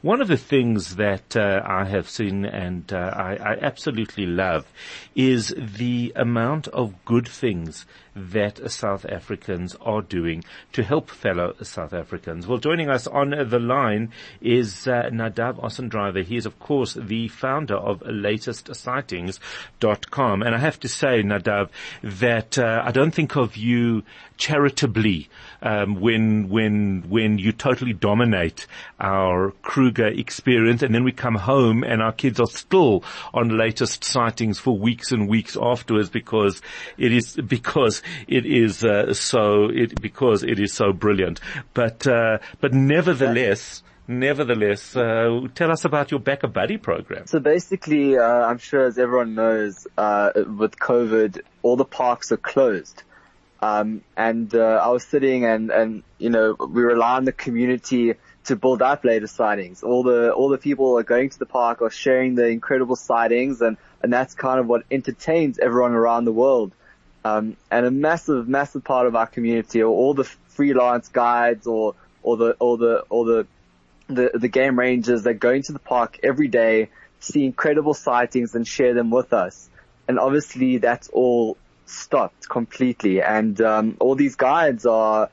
One of the things that I have seen and I absolutely love is the amount of good things that South Africans are doing to help fellow South Africans. Well, joining us on the line is Nadav Ossendriver. He is, of course, the founder of latestsightings.com. And I have to say, Nadav, that I don't think of you charitably when you totally dominate our Kruger experience, and then we come home and our kids are still on latest sightings for weeks and weeks afterwards because it is so brilliant. But nevertheless, tell us about your Back a Buddy program. So basically, I'm sure as everyone knows, with COVID, all the parks are closed. I was sitting and, we rely on the community to build up latest sightings. All the people are going to the park are sharing the incredible sightings and that's kind of what entertains everyone around the world. And a massive part of our community are all the freelance guides or the game rangers that go into the park every day, see incredible sightings and share them with us. And obviously that's all stopped completely. And, all these guides all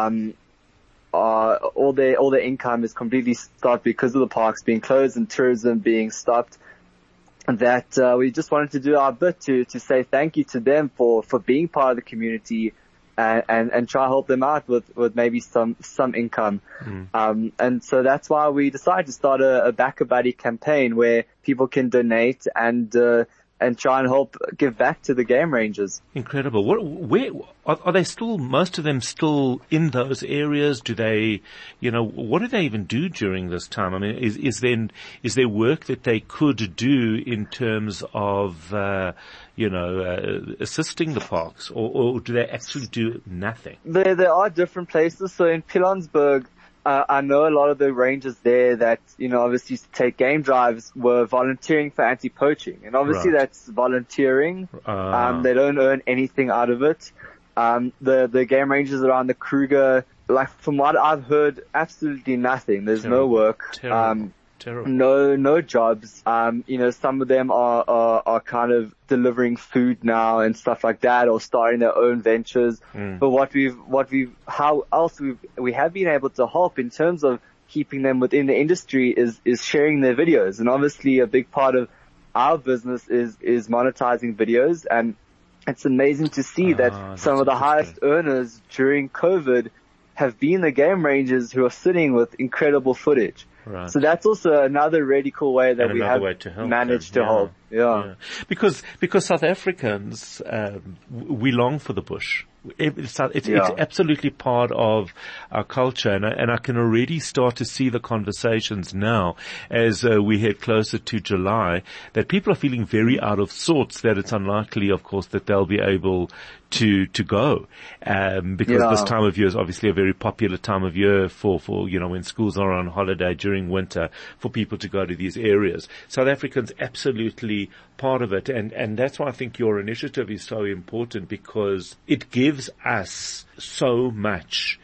their income is completely stopped because of the parks being closed and tourism being stopped. That we just wanted to do our bit to say thank you to them for being part of the community and try to help them out with maybe some income. And so that's why we decided to start a Back a Buddy campaign where people can donate and try and help give back to the game rangers. Incredible. Where are they still, most of them still in those areas? Do they, what do they even do during this time? I mean, is there work that they could do in terms of, assisting the parks or do they actually do nothing? There are different places. So in Pilanesberg, I know a lot of the rangers there that, obviously used to take game drives were volunteering for anti-poaching. And obviously that's volunteering. They don't earn anything out of it. The game rangers around the Kruger, like from what I've heard, absolutely nothing. There's no work. Terrible. No jobs. Some of them are kind of delivering food now and stuff like that, or starting their own ventures. But how else we have been able to help in terms of keeping them within the industry is sharing their videos. And obviously a big part of our business is monetizing videos. And it's amazing to see that some of the highest earners during COVID have been the game rangers who are sitting with incredible footage. Right. So that's also another really cool way that we have managed to help. Yeah. Because South Africans, we long for the bush. It's absolutely part of our culture, and I can already start to see the conversations now as we head closer to July that people are feeling very out of sorts that it's unlikely, of course, that they'll be able to go, because this time of year is obviously a very popular time of year for when schools are on holiday during winter for people to go to these areas. South Africans absolutely part of it, and that's why I think your initiative is so important, because it gives us so much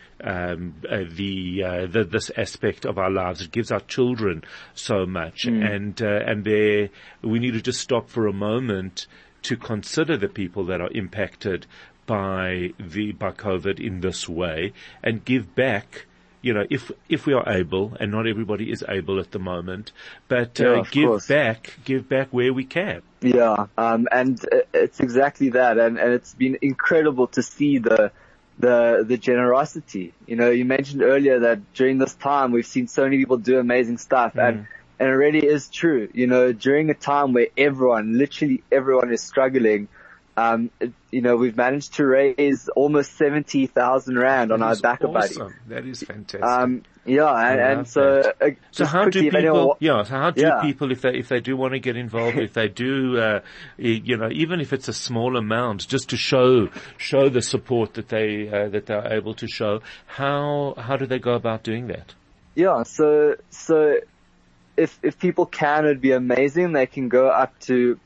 this aspect of our lives. It gives our children so much, and there we need to just stop for a moment to consider the people that are impacted by COVID in this way and give back. If we are able, and not everybody is able at the moment, but give back where we can. Yeah, and it's exactly that, and it's been incredible to see the generosity. You mentioned earlier that during this time we've seen so many people do amazing stuff, and it really is true. During a time where literally everyone is struggling, we've managed to raise almost 70,000 rand on our Back a Buddy. That is fantastic. So how do people, if they do want to get involved, if they do, even if it's a small amount, just to show the support that they're able to show, how do they go about doing that? Yeah, so if people can, it'd be amazing. They can go up to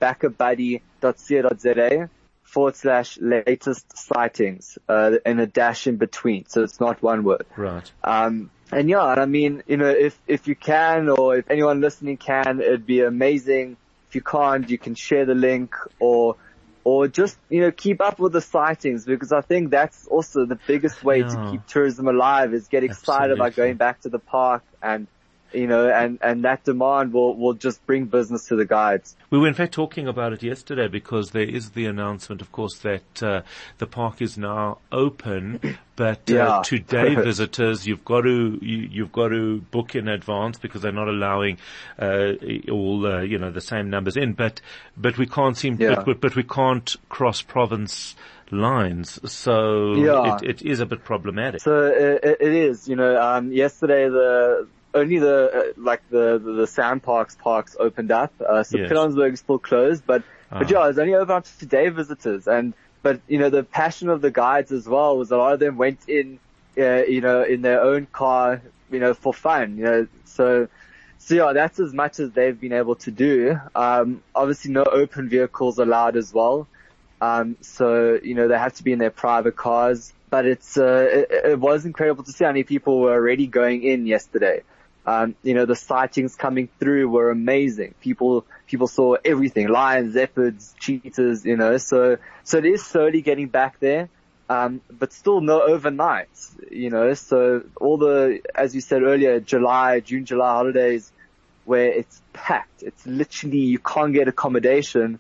backabuddy.co.za/latest sightings, and a dash in between. So it's not one word. Right. yeah, I mean, if you can, or if anyone listening can, it'd be amazing. If you can't, you can share the link, or just, keep up with the sightings, because I think that's also the biggest way to keep tourism alive, is get excited about going back to the park, and and that demand will just bring business to the guides. We were in fact talking about it yesterday, because there is the announcement, of course, that the park is now open, but to day visitors, you've got to book in advance, because they're not allowing all the same numbers in. But we can't but we can't cross province lines, so it is a bit problematic. So it is. Yesterday only the Sand parks opened up. So yes. Pilanesberg is still closed, but it's only open up to day visitors. But the passion of the guides as well was a lot of them went in, in their own car, for fun, So yeah, that's as much as they've been able to do. Obviously no open vehicles allowed as well. So, they have to be in their private cars, but it was incredible to see how many people were already going in yesterday. The sightings coming through were amazing. People saw everything, lions, leopards, cheetahs, so it is slowly getting back there. But still no overnights, so all as you said earlier, June, July holidays where it's packed. It's literally, you can't get accommodation.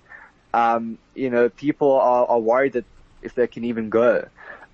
People are worried that if they can even go.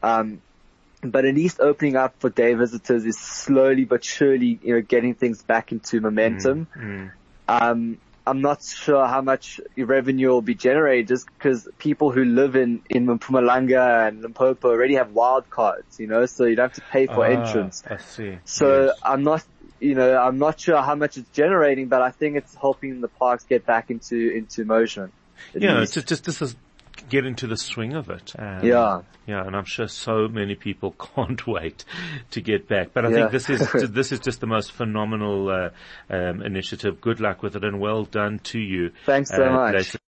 But at least opening up for day visitors is slowly but surely, getting things back into momentum. I'm not sure how much revenue will be generated, just because people who live in Mpumalanga and Limpopo already have wild cards, so you don't have to pay for entrance. I see. So yes. I'm not sure how much it's generating, but I think it's helping the parks get back into motion. It's just this is get into the swing of it. Yeah, and I'm sure so many people can't wait to get back. But I think this is just the most phenomenal initiative. Good luck with it, and well done to you. Thanks so much.